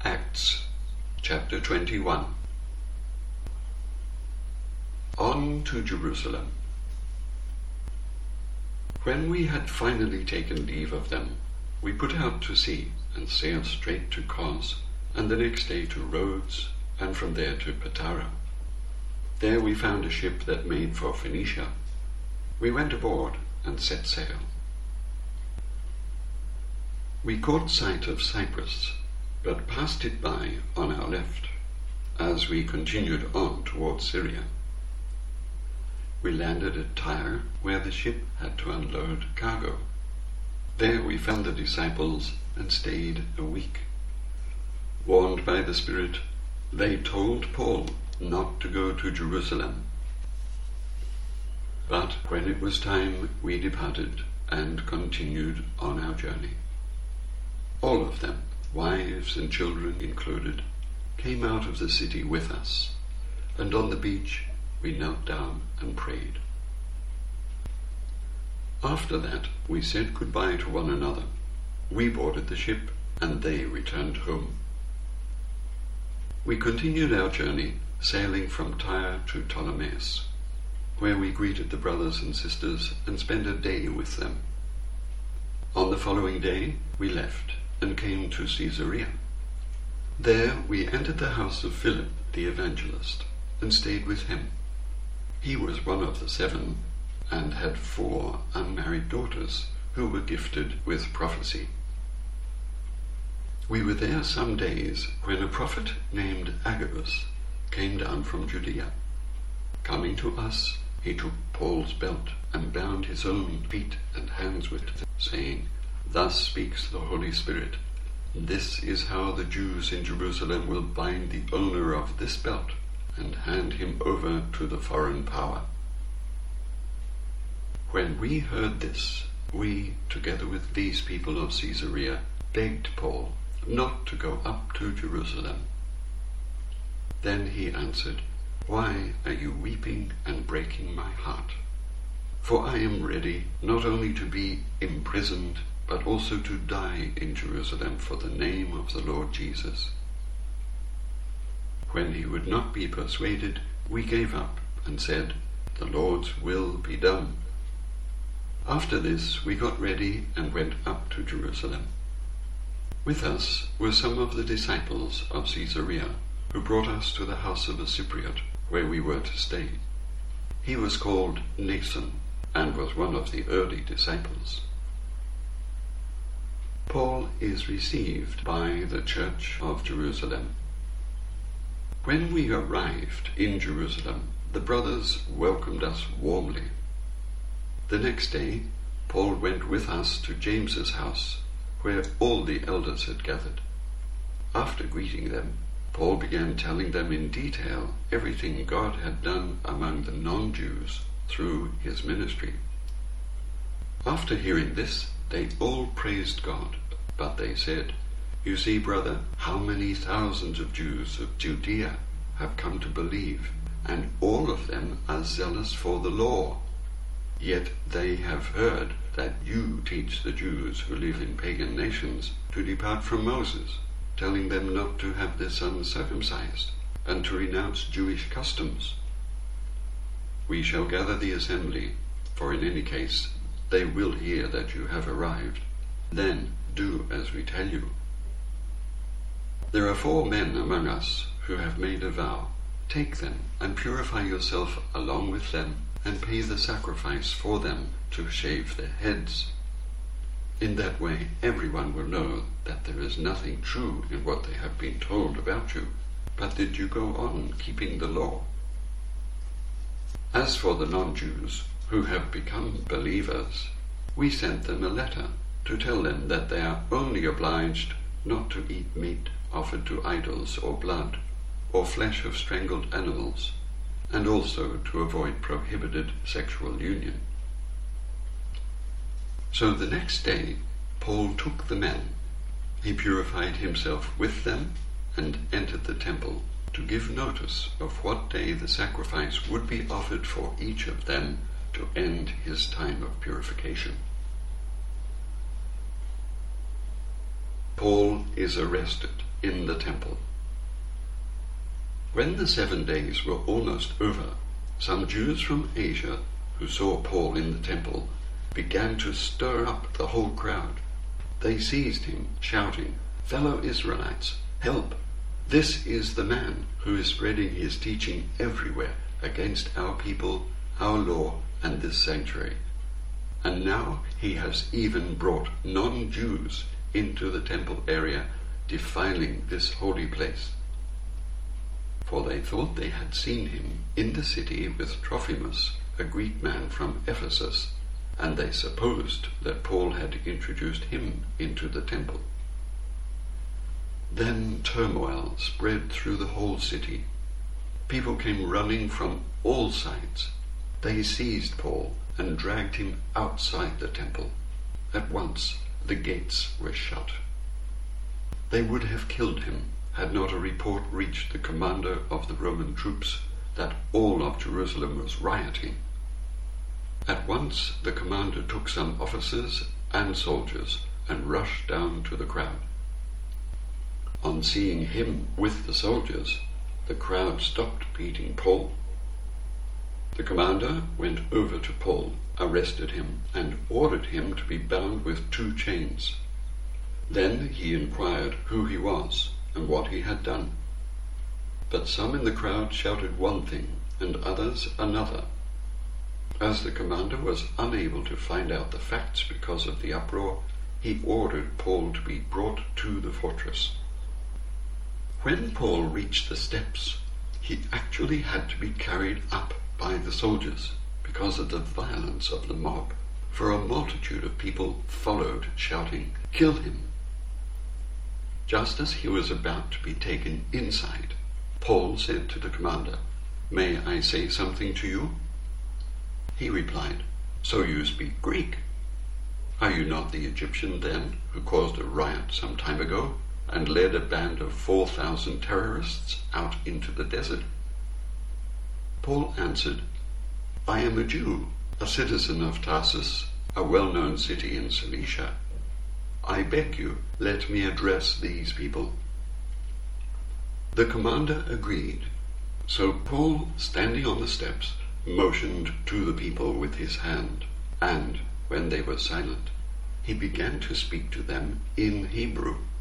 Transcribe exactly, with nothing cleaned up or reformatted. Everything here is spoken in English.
Acts chapter twenty-one. On to Jerusalem. When we had finally taken leave of them, we put out to sea and sailed straight to Kos, and the next day to Rhodes, and from there to Patara. There we found a ship that made for Phoenicia. We went aboard and set sail. We caught sight of Cyprus, but passed it by on our left, as we continued on towards Syria. We landed at Tyre, where the ship had to unload cargo. There we found the disciples and stayed a week. Warned by the Spirit, they told Paul not to go to Jerusalem. But when it was time, we departed and continued on our journey. All of them, wives and children included, came out of the city with us, and on the beach we knelt down and prayed. After that, we said goodbye to one another. We boarded the ship, and they returned home. We continued our journey, sailing from Tyre to Ptolemais, where we greeted the brothers and sisters and spent a day with them. On the following day, we left and came to Caesarea. There we entered the house of Philip the evangelist and stayed with him. He was one of the seven and had four unmarried daughters who were gifted with prophecy. We were there some days when a prophet named Agabus came down from Judea. Coming to us, he took Paul's belt and bound his own feet and hands with it, saying, "Thus speaks the Holy Spirit. This is how the Jews in Jerusalem will bind the owner of this belt and hand him over to the foreign power." When we heard this, we, together with these people of Caesarea, begged Paul not to go up to Jerusalem. Then he answered, "Why are you weeping and breaking my heart? For I am ready not only to be imprisoned, but also to die in Jerusalem for the name of the Lord Jesus." When he would not be persuaded, we gave up and said, "The Lord's will be done." After this, we got ready and went up to Jerusalem. With us were some of the disciples of Caesarea, who brought us to the house of a Cypriot, where we were to stay. He was called Nason, and was one of the early disciples. Paul is received by the church of Jerusalem. When we arrived in Jerusalem, the brothers welcomed us warmly. The next day, Paul went with us to James's house, where all the elders had gathered. After greeting them, Paul began telling them in detail everything God had done among the non-Jews through his ministry. After hearing this, they all praised God, but they said, "You see, brother, how many thousands of Jews of Judea have come to believe, and all of them are zealous for the law. Yet they have heard that you teach the Jews who live in pagan nations to depart from Moses, telling them not to have their sons circumcised, and to renounce Jewish customs. We shall gather the assembly, for in any case they will hear that you have arrived. Then do as we tell you. There are four men among us who have made a vow. Take them and purify yourself along with them, and pay the sacrifice for them to shave their heads. In that way everyone will know that there is nothing true in what they have been told about you, but that you go on keeping the law." As for the non-Jews who have become believers, we sent them a letter to tell them that they are only obliged not to eat meat offered to idols or blood, or flesh of strangled animals, and also to avoid prohibited sexual union. So the next day, Paul took the men. He purified himself with them and entered the temple to give notice of what day the sacrifice would be offered for each of them to end his time of purification. Paul is arrested in the temple. When the seven days were almost over, some Jews from Asia who saw Paul in the temple began to stir up the whole crowd. They seized him, shouting, "Fellow Israelites, help! This is the man who is spreading his teaching everywhere against our people, our law, and this sanctuary. And now he has even brought non-Jews into the temple area, defiling this holy place." For they thought they had seen him in the city with Trophimus, a Greek man from Ephesus, and they supposed that Paul had introduced him into the temple. Then turmoil spread through the whole city. People came running from all sides. They seized Paul and dragged him outside the temple. At once the gates were shut. They would have killed him had not a report reached the commander of the Roman troops that all of Jerusalem was rioting. At once the commander took some officers and soldiers and rushed down to the crowd. On seeing him with the soldiers, the crowd stopped beating Paul. The commander went over to Paul, arrested him, and ordered him to be bound with two chains. Then he inquired who he was and what he had done. But some in the crowd shouted one thing and others another. As the commander was unable to find out the facts because of the uproar, he ordered Paul to be brought to the fortress. When Paul reached the steps, he actually had to be carried up by the soldiers because of the violence of the mob, for a multitude of people followed, shouting, "Kill him!" Just as he was about to be taken inside, Paul said to the commander, "May I say something to you?" He replied, "So you speak Greek? Are you not the Egyptian then who caused a riot some time ago and led a band of four thousand terrorists out into the desert?" Paul answered, "I am a Jew, a citizen of Tarsus, a well-known city in Cilicia. I beg you, let me address these people." The commander agreed, so Paul, standing on the steps, motioned to the people with his hand, and, when they were silent, he began to speak to them in Hebrew.